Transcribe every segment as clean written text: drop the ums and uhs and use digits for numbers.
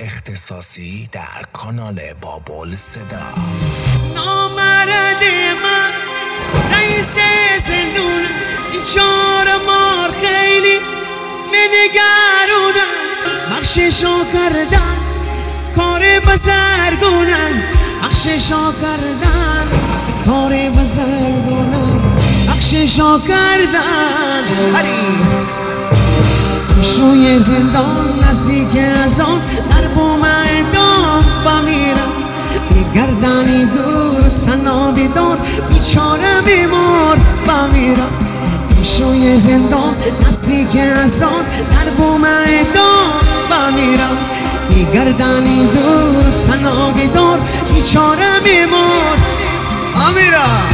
اختصاصی در کانال بابل صدا. نامرد من رئیس زندون بیچاره مار خیلی منگرونم بخششو کردن کار بزرگونم بخششو کردن کار بزرگونم بخششو کردن شوی زندان نزدیک از آن در بوم اعدام بمیرم گردنی دور تنابی دار بیچاره بیمار بمیرم شوی زندان نزدیک از آن در بوم اعدام بمیرم گردنی دور تنابی دار بیچاره بیمار بمیرم.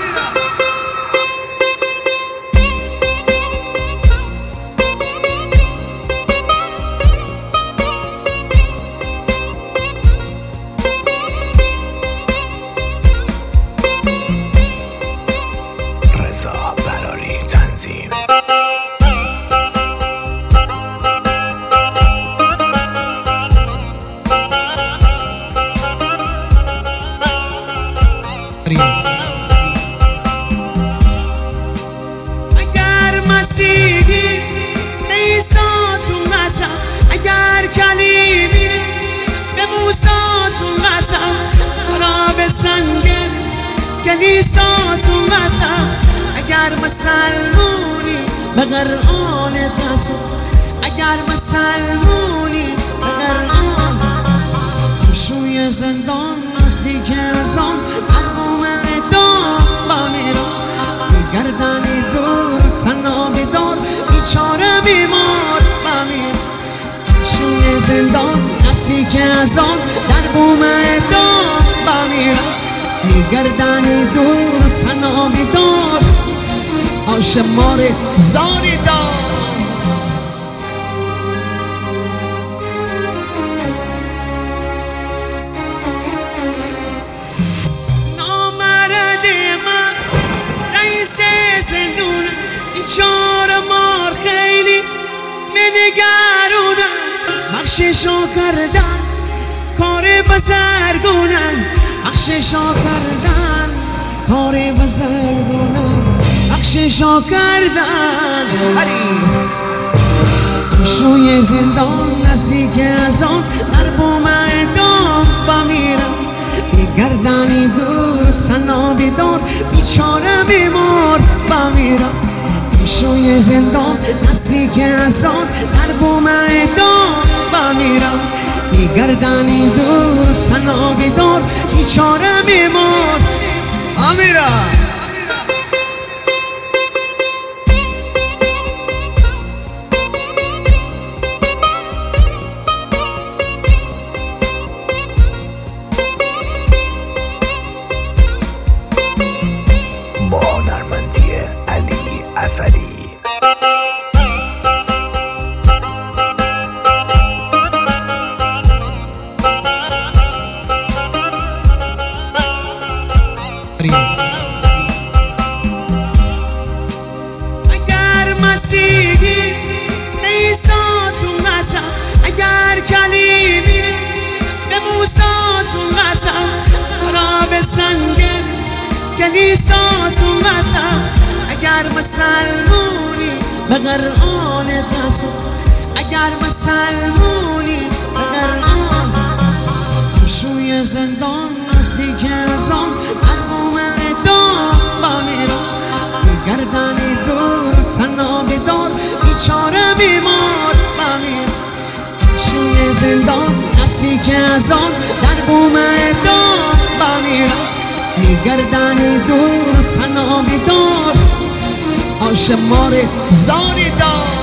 اگر مسیحی عیساتون قسم اگر کلیمی به موساتون قسم ترا به سنگ کلیساتون قسم اگر مسلمونی به قرآنت قسم اگر مسلمونی به قرآن شوی زندان نزدیک از آن در بوم اعدام بمیرم گردنی دور تنابی دار بیچاره بیمار بمیرم شوی زندان نزدیک از آن در بوم اعدام بمیرم گردنی دور تنابی دار آشمار زاری دار. بیچاره مار خیلی منگرونم بخششو کردن کار بزرگونم بخششو کردن کار بزرگونم بخششو کردن شوی زندان نزدیک از آن در بوم اعدام بمیرم گردنی دور تنابی دار بیچاره بیمار بمیرم شوی زندان نزدیک از آن در بوم اعدام بمیرم گردنی دور تنابی دار بیچاره بیمار بمیرم. با هنرمندی علی اصلی. اگر مسیحی عیساتون قسم اگر کلیمی به موساتون قسم ترا به سنگ کلیساتون قسم اگر مسلمونی به قرآنت قسم اگر مسلمونی به قرآن شوی زندان نزدیک از آن در بوم اعدام بمیرم گردنی دور تنابی دار بیچاره بیمار بمیرم شوی زندان نزدیک از آن در بوم اعدام بمیرم گردنی دور تنابی دار آشمار زاری دار.